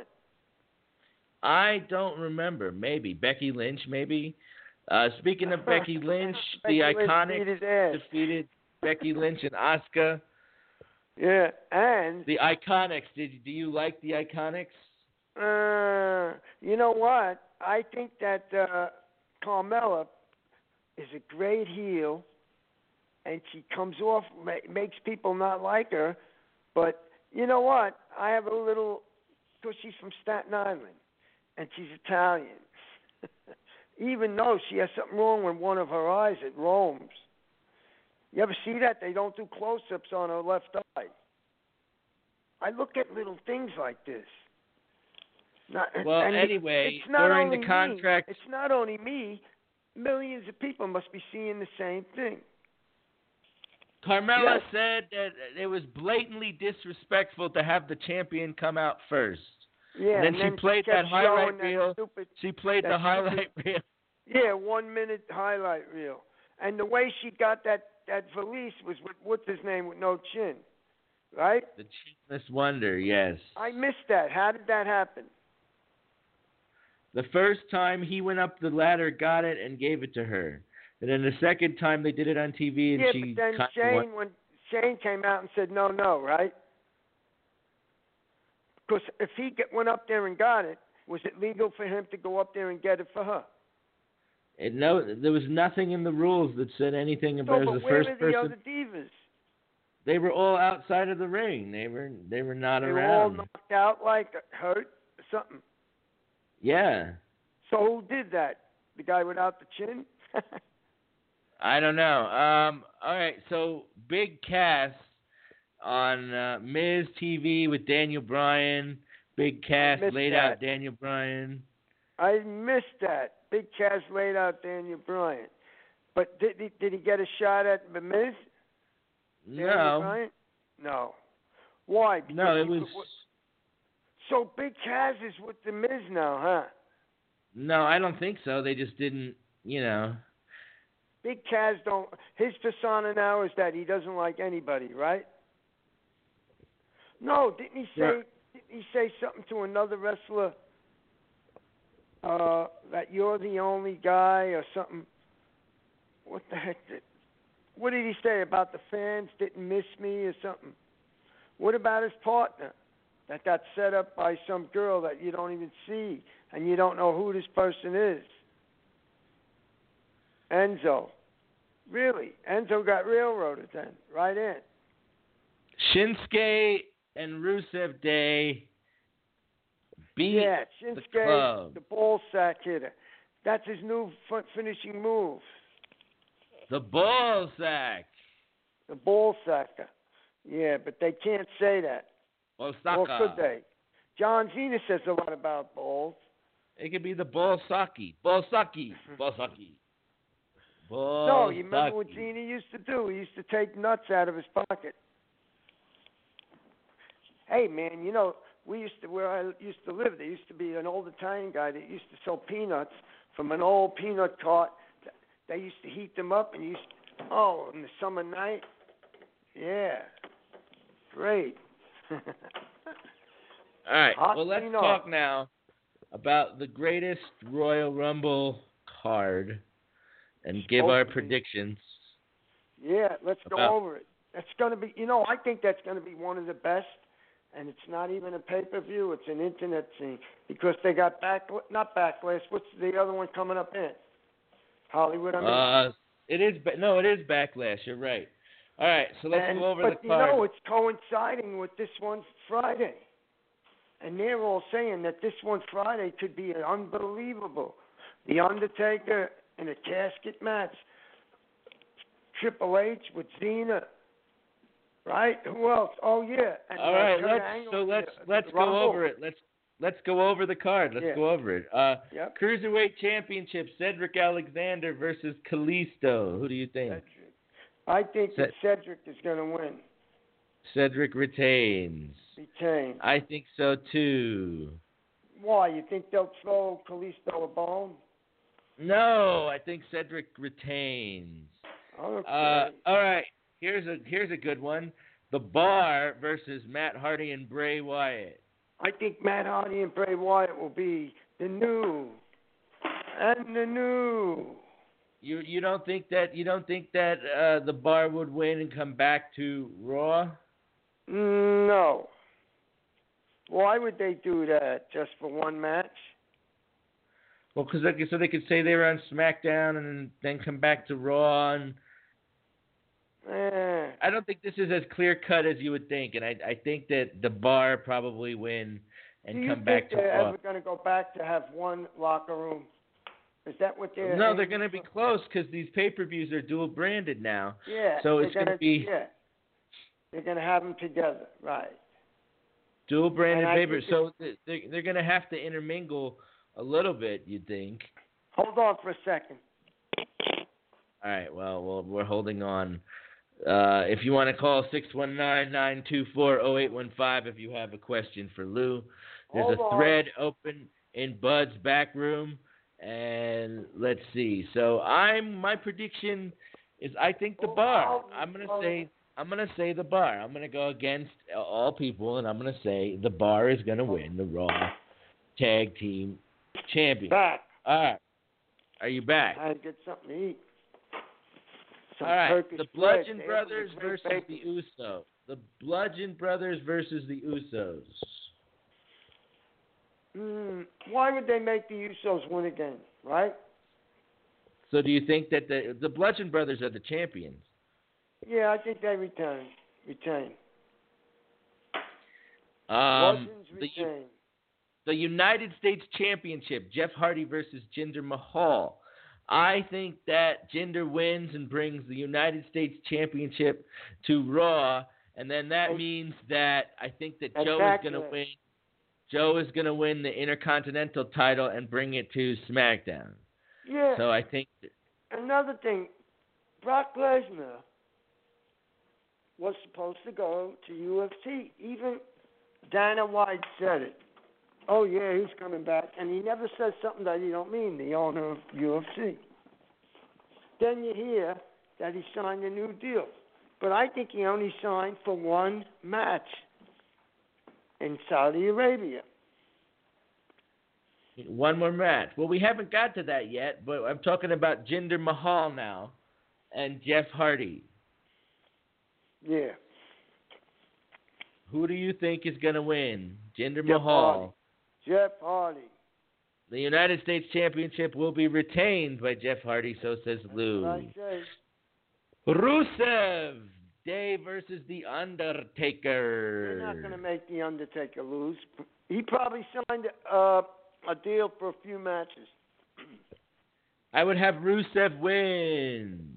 I don't remember. Maybe Becky Lynch. Maybe. Uh, speaking of Becky Lynch, the Iconics defeated Becky Lynch and Asuka. Yeah, and the Iconics. Did do you like the Iconics? Uh, you know what? I think that uh, Carmella is a great heel. And she comes off, makes people not like her. But you know what? I have a little, because she's from Staten Island, and she's Italian. Even though she has something wrong with one of her eyes, it roams. You ever see that? They don't do close-ups on her left eye. I look at little things like this. Not, well, and anyway, it's not during only the contract... Me. It's not only me. Millions of people must be seeing the same thing. Carmella yes. said that it was blatantly disrespectful to have the champion come out first. Yeah, and then and she then played she that highlight that reel. Stupid, she played the highlight stupid, reel. Yeah, one minute highlight reel. And the way she got that, that valise was with, what's his name, with no chin, right? The Chinless Wonder, yes. I missed that. How did that happen? The first time he went up the ladder, got it, and gave it to her. And then the second time they did it on T V, and yeah, she but then Shane, went... when Shane came out and said no, no, right? Because if he get, went up there and got it, was it legal for him to go up there and get it for her? It, no, there was nothing in the rules that said anything about so, the but where first are the person. Other divas? They were all outside of the ring. They were they were not they around. They were all knocked out, like hurt, something. Yeah. So who did that? The guy without the chin? I don't know. Um, all right, so big cast on uh, Miz T V with Daniel Bryan. Big cast laid that. out Daniel Bryan. I missed that. Big cast laid out Daniel Bryan. But did he, did he get a shot at the Miz? Daniel No. Bryan? No. Why? Because no, it was... Could, so Big Cass is with the Miz now, huh? No, I don't think so. They just didn't, you know... Big Cass don't. His persona now is that he doesn't like anybody, right? No, didn't he say? Yeah. Didn't he say something to another wrestler uh, that you're the only guy or something? What the heck? Did, what did he say about the fans didn't miss me or something? What about his partner that got set up by some girl that you don't even see and you don't know who this person is? Enzo. Really? Enzo got railroaded then, right in. Shinsuke and Rusev Day beat yeah, the Shinsuke, club. the ball sack hitter. That's his new f- finishing move. The ball sack. The ball sacker. Yeah, but they can't say that. Osaka. Or could they? John Cena says a lot about balls. It could be the ball saki. Ball saki. Ball saki. Ball No, you remember what saki. Cena used to do? He used to take nuts out of his pocket. Hey, man, you know, we used to, where I used to live, there used to be an old Italian guy that used to sell peanuts from an old peanut cart. They used to heat them up and used to, oh, in the summer night. Yeah. Great. All right. Hot Well, let's peanut. talk now about the greatest Royal Rumble card and give Supposed our to be. predictions. Yeah, let's go About- over it. That's going to be, you know, I think that's going to be one of the best. And it's not even a pay-per-view. It's an internet thing. Because they got back, not backlash. What's the other one coming up in? Hollywood, I mean. Uh, it is, ba- no, it is Backlash. You're right. All right, so let's and, go over but the you card. know, it's coinciding with this one Friday. And they're all saying that this one Friday could be unbelievable. The Undertaker in a casket match. Triple H with Cena. Right? Who else? Oh yeah. And, All uh, right, Kurt let's Angle so in let's the- let's the go Rumble. over it. Let's let's go over the card. Let's Yeah. go over it. Uh, Yep. Cruiserweight Championship: Cedric Alexander versus Kalisto. Who do you think? Cedric. I think Ce- that Cedric is going to win. Cedric retains. Retain. I think so too. Why? You think they'll throw Kalisto a bone? No, I think Cedric retains. Okay. Uh, all right, here's a here's a good one. The Bar versus Matt Hardy and Bray Wyatt. I think Matt Hardy and Bray Wyatt will be the new and the new. You you don't think that you don't think that uh, the Bar would win and come back to Raw? No. Why would they do that? Just for one match? Well, because so they could say they were on SmackDown and then come back to Raw. And Eh. I don't think this is as clear cut as you would think, and I I think that the Bar probably win and Do you come back think to they're Raw. ever going to go back to have one locker room? Is that what they're? No, they're aiming going to be for? close because these pay-per-views are dual branded now. Yeah. So they're it's going to gonna- be Yeah. They're going to have them together, right? dual branded And I paper. think So th- they they're going to have to intermingle a little bit, you'd think. Hold on for a second. All right. Well, well we're holding on. Uh, if you want to call six one nine, nine two four, zero eight one five if you have a question for Lou. There's Hold a on. thread open in Bud's back room, and let's see. So I'm my prediction is I think the Bar. I'm gonna say I'm gonna say the Bar. I'm gonna go against all people, and I'm gonna say the Bar is gonna win the Raw Tag Team Champion. Back. All right. Are you back? I had to get something to eat. Some All right, Turkish the bread. Bludgeon They have Brothers some great versus bacon. the Usos. The Bludgeon Brothers versus the Usos. Mm, why would they make the Usos win again, right? So do you think that the the Bludgeon Brothers are the champions? Yeah, I think they retain. Retain. Um, Bludgeons the U- retain. the United States Championship, Jeff Hardy versus Jinder Mahal. I think that Jinder wins and brings the United States Championship to Raw, and then that And- means that I think that That's Joe is going to accurate. win. Joe is going to win the Intercontinental title and bring it to SmackDown. Yeah. So I think Another thing, Brock Lesnar was supposed to go to U F C. Even Dana White said it. Oh yeah, he's coming back, and he never says something that he don't mean. The owner of U F C. Then you hear that he signed a new deal, but I think he only signed for one match in Saudi Arabia. one more match. Well, we haven't got to that yet, but I'm talking about Jinder Mahal now and Jeff Hardy. Yeah. Who do you think is going to win? Jinder Jeff Mahal. Hardy. Jeff Hardy. The United States Championship will be retained by Jeff Hardy, so says Lou. That's what I say. Rusev Day versus The Undertaker. They're not going to make The Undertaker lose. he probably signed uh, a deal for a few matches. I would have Rusev win.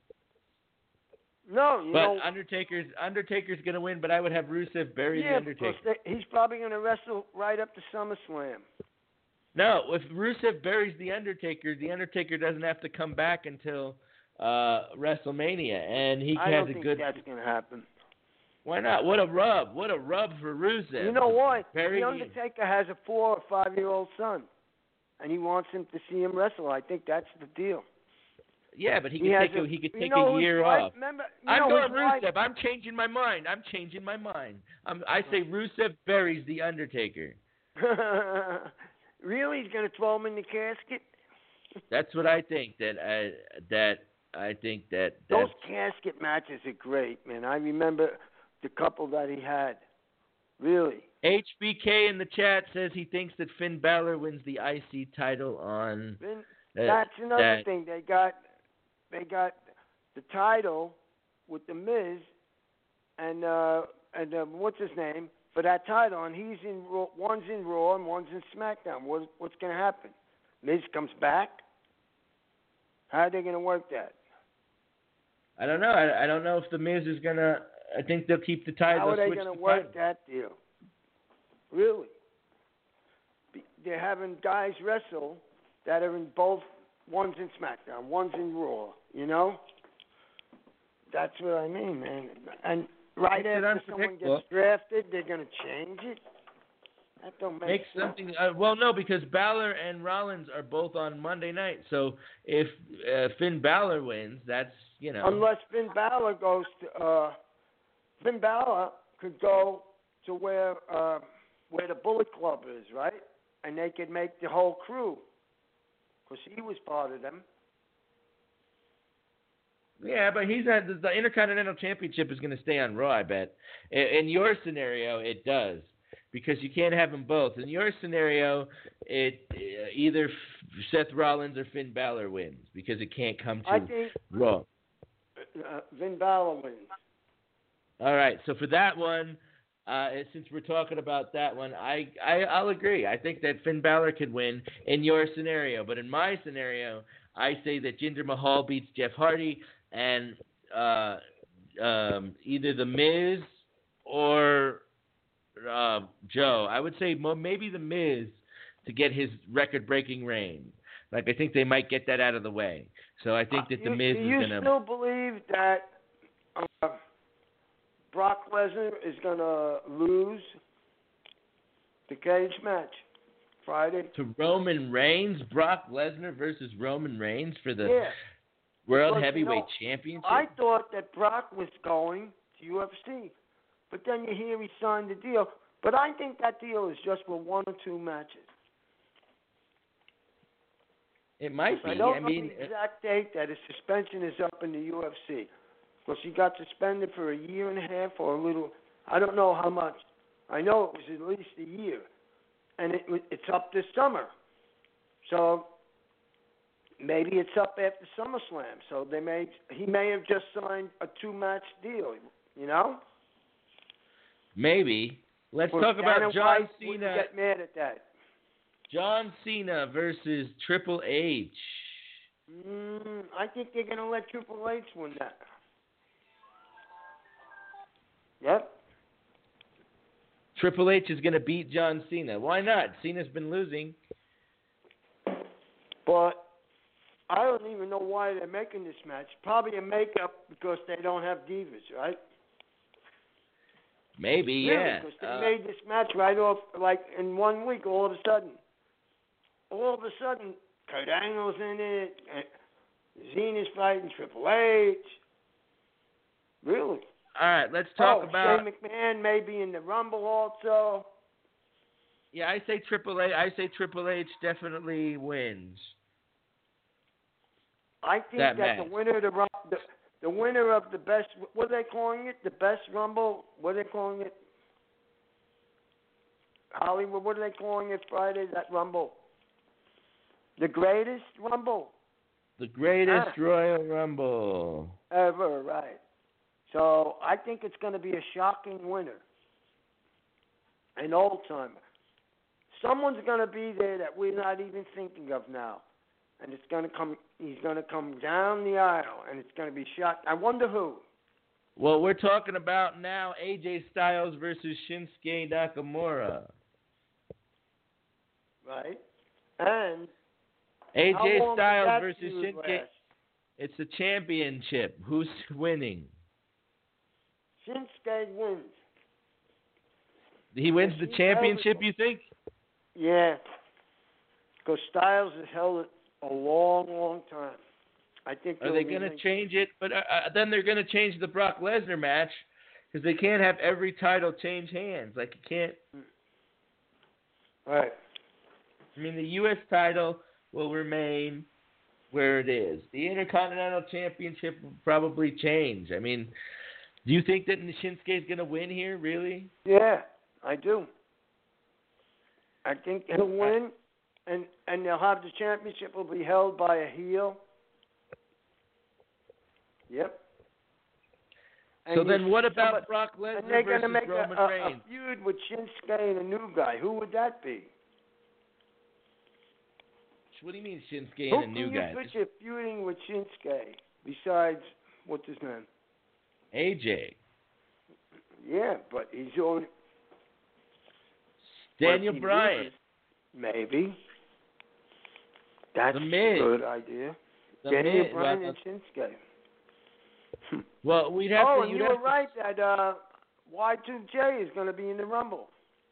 No, you but know. Undertaker's Undertaker's gonna win, but I would have Rusev bury yeah, the Undertaker. because they, he's probably gonna wrestle right up to SummerSlam. No, if Rusev buries the Undertaker, the Undertaker doesn't have to come back until uh, WrestleMania, and he I has don't a think good. that's gonna happen. Why not? What a rub! What a rub for Rusev. You know what? Bury The Undertaker has a four or five year old son, and he wants him to see him wrestle. I think that's the deal. Yeah, but he, He could has take a, a- he could you take know a his year wife- off. remember- you I'm know going his wife- Rusev. I'm changing my mind. I'm changing my mind. I'm, I say Rusev buries the Undertaker. Really, he's gonna throw him in the casket? That's what I think. That I that I think that Those that's, casket matches are great, man. I remember the couple that he had. Really. H B K in the chat says he thinks that Finn Balor wins the I C title on. Then uh, that's another that, thing. They got they got the title with the Miz and uh and uh, what's his name for that title, and he's in Raw, one's in Raw and one's in SmackDown. What, what's going to happen? Miz comes back. How are they going to work that? I don't know. I, I don't know if the Miz is gonna. I think they'll keep the title. How are they switch going to the work title. that deal? Really? Be- They're having guys wrestle that are in both. One's in SmackDown, one's in Raw. You know. That's what I mean, man. And right Makes it after someone unpredictable. gets drafted, they're going to change it. That don't make Make sense. something. Uh, well, no, because Balor and Rollins are both on Monday night. So if uh, Finn Balor wins, that's you know. Unless Finn Balor goes to, uh, Finn Balor could go to where uh, where the Bullet Club is, right? And they could make the whole crew, because he was part of them. Yeah, but he's at the, the Intercontinental Championship is going to stay on Raw. I bet. In, in your scenario, it does because you can't have them both. In your scenario, it uh, either Seth Rollins or Finn Balor wins because it can't come to I think Raw. uh, Finn Balor wins. All right, so for that one, uh, since we're talking about that one, I, I I'll agree. I think that Finn Balor could win in your scenario, but in my scenario, I say that Jinder Mahal beats Jeff Hardy, and uh, um, either the Miz or uh, Joe. I would say mo- maybe the Miz to get his record-breaking reign. Like I think they might get that out of the way. So I think that the Uh, Miz do is you going to. still believe that uh, Brock Lesnar is going to lose the cage match Friday? To Roman Reigns, Brock Lesnar versus Roman Reigns for the Yeah. World Because, Heavyweight you know, Championship. I thought that Brock was going to U F C, but then you hear he signed the deal. But I think that deal is just for one or two matches. It might be. I don't I know mean, the exact date that his suspension is up in the U F C, because he got suspended for a year and a half or a little. I don't know how much. I know it was at least a year, and it it's up this summer. So maybe it's up after SummerSlam. So they may he may have just signed a two-match deal. You know. maybe. Let's Well, talk about Dana John White wouldn't Cena. get mad at that. John Cena versus Triple H. Mm, I think they're going to let Triple H win that. Yep. Triple H is going to beat John Cena. Why not? Cena's been losing. But I don't even know why they're making this match. Probably a makeup because they don't have divas, right? Maybe, Really, yeah. because they Uh, made this match right off, like in one week, all of a sudden. All of a sudden, Kurt Angle's in it, and Cena's fighting Triple H. Really? all right, let's talk oh, about. Shane McMahon may be in the Rumble also. Yeah, I say Triple H. I say Triple H definitely wins. I think That that, match. the winner of the, Rum- the the winner of the best, what are they calling it? The best Rumble? What are they calling it? Hollywood, what are they calling it Friday, that Rumble? The greatest Rumble The greatest Ah. Royal Rumble. ever, right. So I think it's going to be a shocking winner. An old timer. someone's going to be there that we're not even thinking of now, and it's going to come. He's going to come down the aisle, and it's going to be shot. I wonder who. Well, we're talking about now A J Styles versus Shinsuke Nakamura. Right. And A J how long Styles does that versus feud Shinsuke. last? It's a championship. Who's winning? Shinsuke wins. He wins the He championship, held it- you think? Yeah. Because Styles has held it a long, long time. I think. Are they going to change it? But uh, uh, then they're going to change the Brock Lesnar match because they can't have every title change hands. Like, you can't. Right. I mean, the U S title will remain where it is. The Intercontinental Championship will probably change. I mean, do you think that Shinsuke is going to win here, really? Yeah, I do. I think he'll win, and and they'll have the championship will be held by a heel. Yep. And So you- then what about somebody- Brock And Lesnar they're going to versus make a, Roman a, a Reigns? feud with Shinsuke and a new guy. Who would that be? What do you mean Shinsuke Who and a can new you guy? picture feuding with Shinsuke besides what's his name? A J. Yeah, but he's only Daniel What if he Bryan. loses? Maybe. That's The a Miz. good idea. The Daniel Miz- Bryan well, and Shinsuke. Well, we'd have oh, to. and you'd you have were to- right that uh, Y two J is going to be in the Rumble.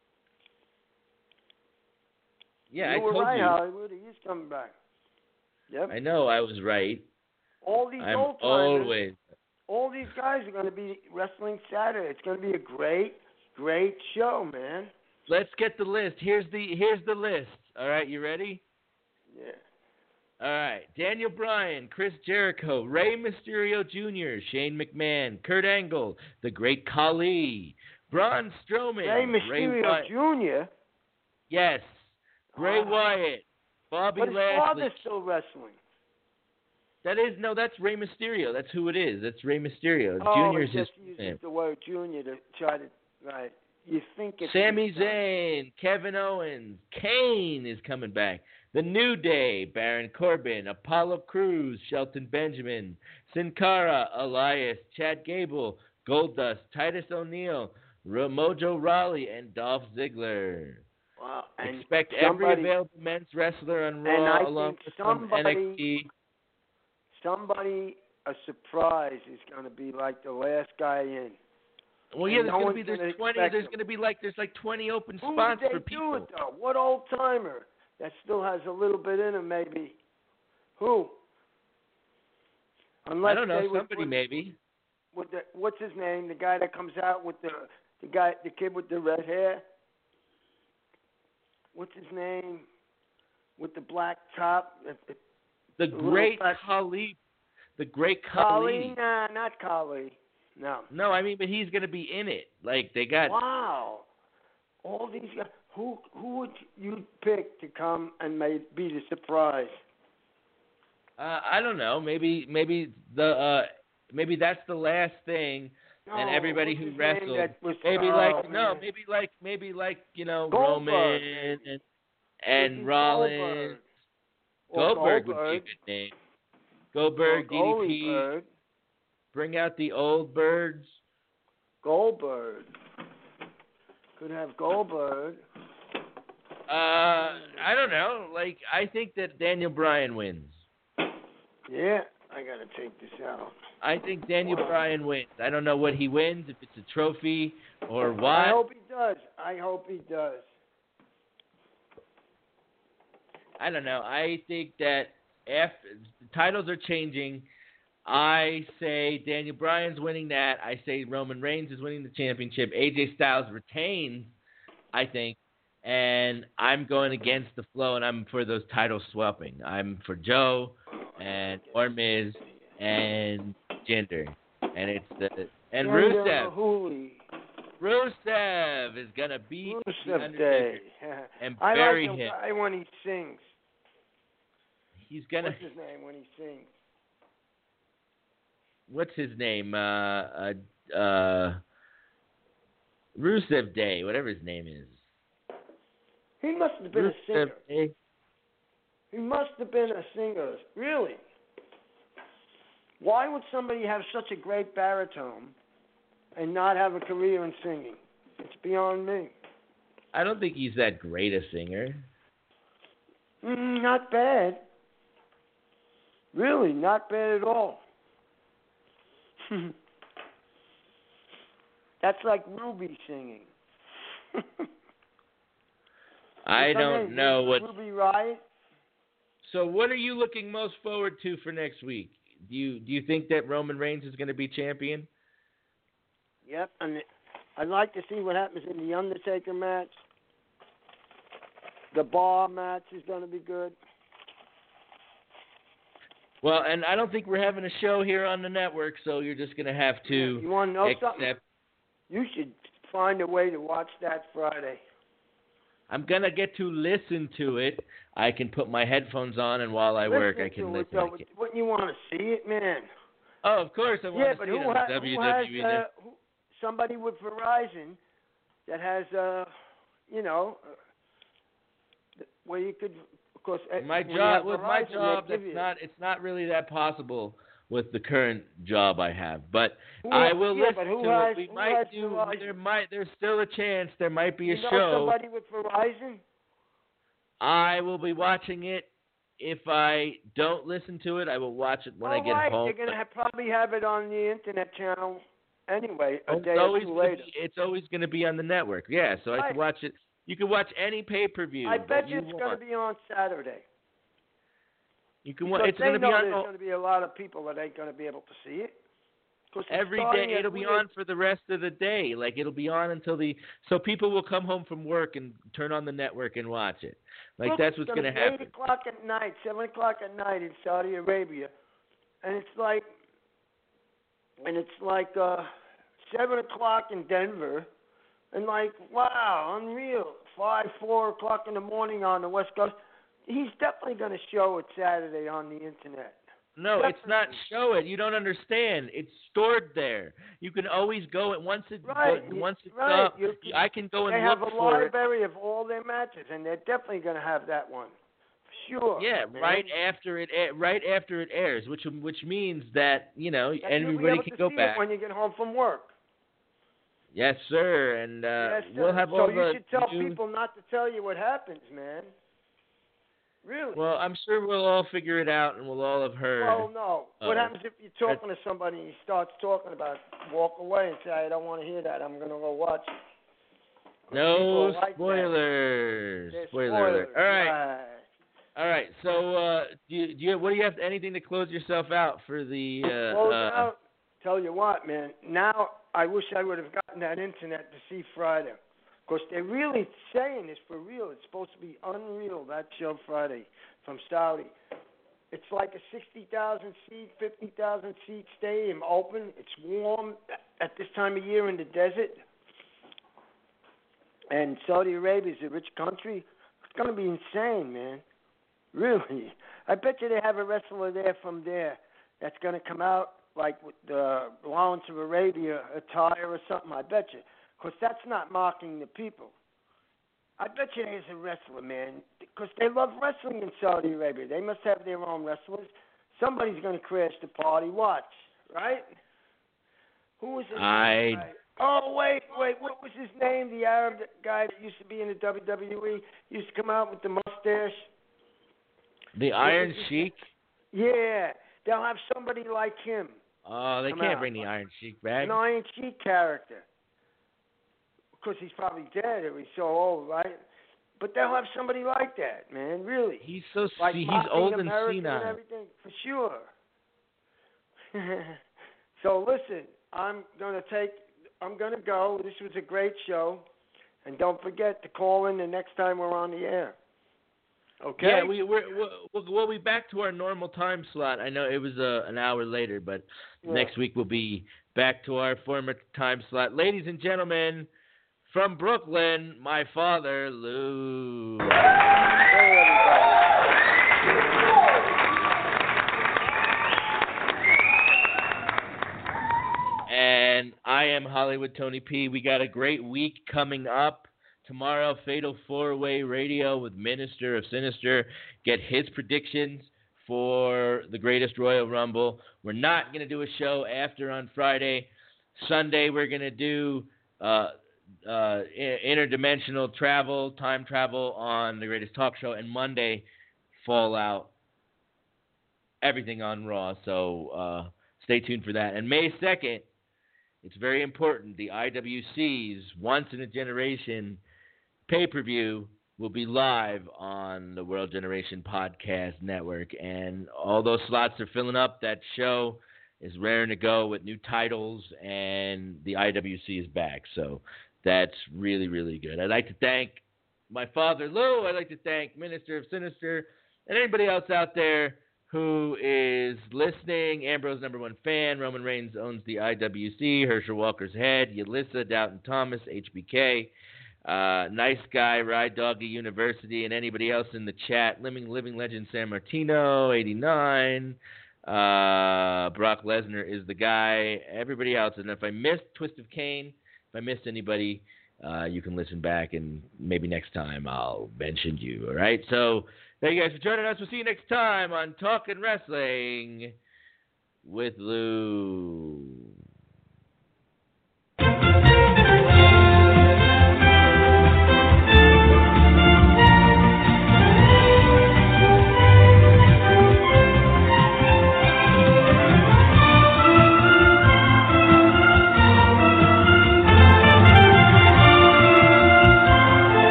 Yeah, you I were told right, you. Hollywood. He's coming back. Yep. I know I was right. All these I'm old timers, always. all these guys are going to be wrestling Saturday. It's going to be a great, great show, man. Let's get the list. Here's the here's the list. All right, you ready? Yeah. All right. Daniel Bryan, Chris Jericho, Rey Mysterio Junior, Shane McMahon, Kurt Angle, The Great Khali, Braun Strowman, Rey Mysterio Wyatt. Junior Yes. Bray Ah. Wyatt, Bobby But his Lashley. father's still wrestling. That is no, that's Rey Mysterio. That's who it is. That's Rey Mysterio. Oh, Junior's he his just uses name. the word Junior to try to right. You think it's Sami his son. Zayn, Kevin Owens, Kane is coming back. The New Day, Baron Corbin, Apollo Crews, Shelton Benjamin, Sin Cara, Elias, Chad Gable, Goldust, Titus O'Neil, Mojo Rawley, and Dolph Ziggler. Wow. And Expect somebody, every available men's wrestler on and Raw I along think with some somebody- N X T. somebody a surprise is going to be like the last guy in. Well, yeah, And there's no going to one's be there's gonna twenty. expect There's him. going to be like there's like twenty open Who spots would they for do people. it though? What old timer that still has a little bit in him? Maybe. Who? Unless I don't know. they would Somebody put- maybe. With the what's his name? The guy that comes out with the the guy, the kid with the red hair. What's his name? With the black top. The, the, The little Great fat- Khali. The Great Khali? Khali. Nah, not Khali. No. No, I mean, but he's going to be in it. Like they got. Wow. All these guys. Who who would you pick to come and may be the surprise? Uh, I don't know. Maybe maybe the uh, maybe that's the last thing. And No, everybody what's who his name wrestled, that was- maybe oh, like no, man. maybe like maybe like you know Goldberg, Roman and, and Ricky Rollins. Goldberg. Or Goldberg would be a Goldberg. good name. Goldberg, Or D D P. Goldberg. Bring out the old birds. Goldberg. Could have Goldberg. Uh, I don't know. Like I think that Daniel Bryan wins. Yeah, I gotta take this out. I think Daniel Bryan wins. I don't know what he wins, if it's a trophy or what. I hope he does. I hope he does. I don't know. I think that if the titles are changing, I say Daniel Bryan's winning that. I say Roman Reigns is winning the championship. A J Styles retains, I think. And I'm going against the flow, and I'm for those title swapping. I'm for Joe and or Miz and Jinder. And it's the and Rusev. Mahuli. Rusev is gonna beat the Rusev Undertaker Day. and I bury like the him. guy when he sings. He's gonna. What's his name when he sings? What's his name? Uh, uh, uh, Rusev Day, whatever his name is. He He must have been a singer. Rusev, He must have been a singer. Really. Why would somebody have such a great baritone and not have a career in singing? It's beyond me. I don't think he's that great a singer. Mm, not bad. Really, not bad at all. That's like Ruby singing. I don't know what. Ruby Riott. So, what are you looking most forward to for next week? Do you do you think that Roman Reigns is going to be champion? Yep, and I'd like to see what happens in the Undertaker match. The bar match is going to be good. Well, and I don't think we're having a show here on the network, so you're just going to have to yeah, you want to know accept. something? You should find a way to watch that Friday. I'm going to get to listen to it. I can put my headphones on, and while I listen work, I can listen. It, wouldn't you want to see it, man? Oh, of course I want yeah, to but see who it on ha- W who W E. Has, uh, who, somebody with Verizon that has, uh, you know, uh, where you could, of course, my when job you have with my Verizon, job, they give that's you- not. It's not really that possible with the current job I have, but Who- I will yeah, listen but who to has, it. We who might has do. Verizon? There might. There's still a chance. There might be a you know show. somebody with Verizon? I will be watching it. If I don't listen to it, I will watch it when All I get right, home. they're going to have, probably have it on the internet channel anyway, a Oh, day it's or always two gonna later. Be, it's always going to be on the network. Yeah, so I Right. can watch it. You can watch any pay-per-view. I that bet you you it's want. going to be on Saturday. You can Because watch. It's they going to be know on there's all- going to be a lot of people that ain't going to be able to see it. 'Cause it's every starting day. at It'll be weird- on for the rest of the day. Like it'll be on until the so people will come home from work and turn on the network and watch it. Like Look, that's it's what's gonna going to be happen. Eight o'clock at night, seven o'clock at night in Saudi Arabia, and it's like, and it's like uh, seven o'clock in Denver, and like wow, unreal. Five, four o'clock in the morning on the West Coast. He's definitely going to show it Saturday on the internet. No, Definitely. it's not show it. You don't understand. It's stored there. You can always go it once it Right, go, once it's right. up. You- I can go and They look have a for it. library of all their matches, and they're definitely going to have that one. Sure. Yeah, man. right after it a- right after it airs, which which means that you know That everybody you'll be able can to go see back. it when you get home from work. Yes, sir, and uh, Yes, sir. we'll have so all you the should tell new- people not to tell you what happens, man. Really? Well, I'm sure we'll all figure it out, and we'll all have heard. Well, no. What uh, happens if you're talking to somebody and he starts talking about it? Walk away and say, I don't want to hear that. I'm going to go watch it. No People are like that. spoilers. They're Spoiler spoilers. alert. All right. Right. All right. So, uh, do you, do you what do you have anything to close yourself out for the? Uh, Close uh, out. Tell you what, man. Now I wish I would have gotten that internet to see Friday. Because they're really saying this for real. It's supposed to be unreal, that show Friday from Saudi. It's like a sixty thousand seat, fifty thousand seat stadium open. It's warm at this time of year in the desert. And Saudi Arabia is a rich country. It's going to be insane, man. Really. I bet you they have a wrestler there from there that's going to come out like with the Lawrence of Arabia attire or something. I bet you. Because that's not mocking the people. I bet you there's a wrestler, man. Because they love wrestling in Saudi Arabia. They must have their own wrestlers. Somebody's going to crash the party. Watch. Right? Who was it? I. Oh, wait, wait. What was his name? The Arab guy that used to be in the W W E? Used to come out with the mustache? The Iron Sheik. Yeah. They'll have somebody like him. Oh, they come can't out. bring the Iron Sheik back. An Iron Sheik character. Because he's probably dead or he's so old, right? But they'll have somebody like that, man. Really. He's so like he's mocking old and America senile. and everything, for sure. So listen, I'm gonna take. I'm gonna go. This was a great show, and don't forget to call in the next time we're on the air. Okay. Yeah, we we're, we'll, we'll be back to our normal time slot. I know it was uh, an hour later, but Yeah. next week we'll be back to our former time slot. Ladies and gentlemen, from Brooklyn, my father, Lou. And I am Hollywood Tony P. We got a great week coming up. tomorrow, Fatal Four-Way Radio with Minister of Sinister. Get his predictions for the Greatest Royal Rumble. We're not going to do a show after on Friday. Sunday, we're going to do uh, uh, interdimensional travel, time travel on the Greatest Talk Show. And Monday, Fallout, everything on Raw. So uh, stay tuned for that. And May second, it's very important, the I W C's Once in a Generation pay-per-view will be live on the World Generation Podcast Network. And all those slots are filling up. That show is raring to go with new titles, and the I W C is back. So that's really, really good. I'd like to thank my father, Lou. I'd like to thank Minister of Sinister and anybody else out there who is listening. Ambrose, number one fan. Roman Reigns owns the I W C. Herschel Walker's head. Yulissa, Downton Thomas, H B K. Uh, nice Guy, Ride Doggy University, and anybody else in the chat. Living Living Legend San Martino, eighty-nine. Uh, Brock Lesnar is the guy. Everybody else. And if I missed Twist of Cain, if I missed anybody, uh, you can listen back, and maybe next time I'll mention you. All right? So thank you guys for joining us. We'll see you next time on Talkin' Wrestling with Lou.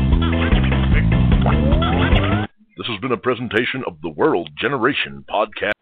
Presentation of the World Generation Podcast.